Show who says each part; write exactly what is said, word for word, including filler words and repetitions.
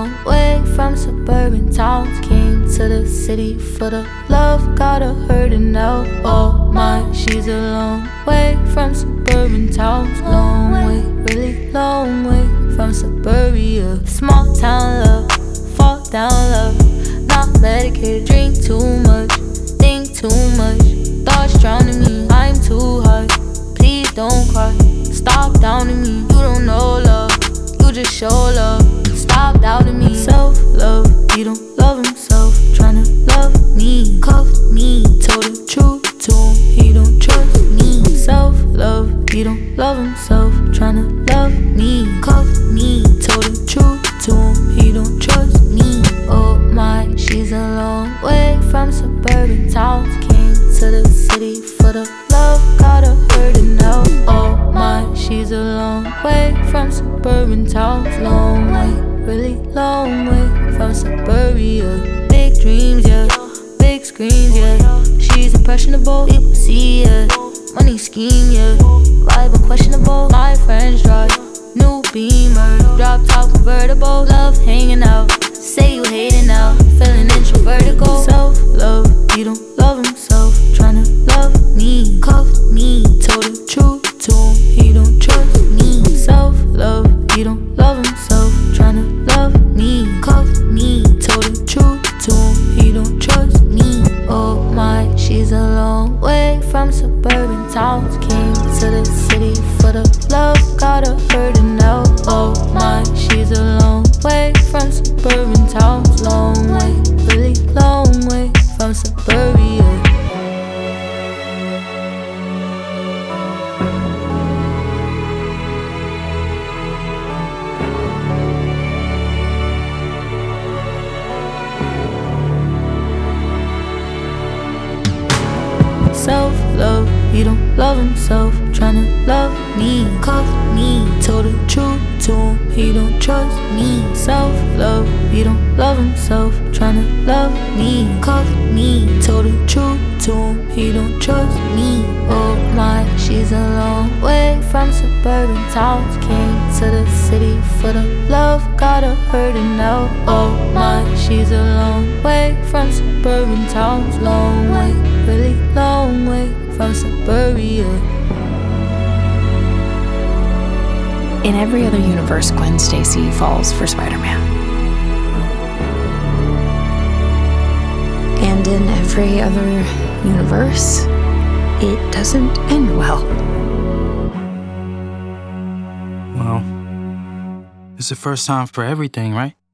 Speaker 1: long way from suburban towns. Came to the city for the love, got her hurting now. Oh my, she's a long way from suburban towns. Long way, really long way from suburbia. Small town love, fall down love. Not medicated, drink too much, think too much. Thoughts drowning me, I'm too high. Please don't cry, stop downing me. You don't know love, you just show love. Stop doubting me. Self-love, he don't love himself. Tryna love me, cuff me. Told the truth to him, he don't trust me. Self-love, he don't love himself. Tryna love me, cuff me. Told the truth to him, he don't trust me. Oh my, she's a long way from suburban towns. Came to the city for the love, got her hurting now. Oh my, she's a long way from suburban towns. Long way, really long way from suburbia. Big dreams, yeah, big screens, yeah. She's impressionable, people see, yeah. Money scheme, yeah. Vibe unquestionable. My friends drive new Beamer, drop top convertible. Love hanging out, say you hating now, feeling introvertical. Self-love, he don't love himself. Tryna love me, cuff me. Told the truth to him, he don't trust me. Self-love, he don't love himself. Tryna love me, cuff me. Told the truth to him, he don't trust me. Oh my, she's a long way from suburban towns. Came to the city for the love, got her hurting now. Oh my, she's a long way from suburban towns. Long way, really long way from suburbia. Self-love, he don't love himself. Tryna love me, cuff me. Told the truth to him, he don't trust me. Self-love, he don't love himself. Tryna love me, cuff me. Told the truth to him, he don't trust me. Oh my, she's a long way from suburban towns. Came to the city for the love, got her hurting now. Oh my, she's a long way from suburban towns. Long way, really long way from suburbia.
Speaker 2: In every other universe, Gwen Stacy falls for Spider-Man. And in every other universe, it doesn't end well.
Speaker 3: Well, it's the first time for everything, right?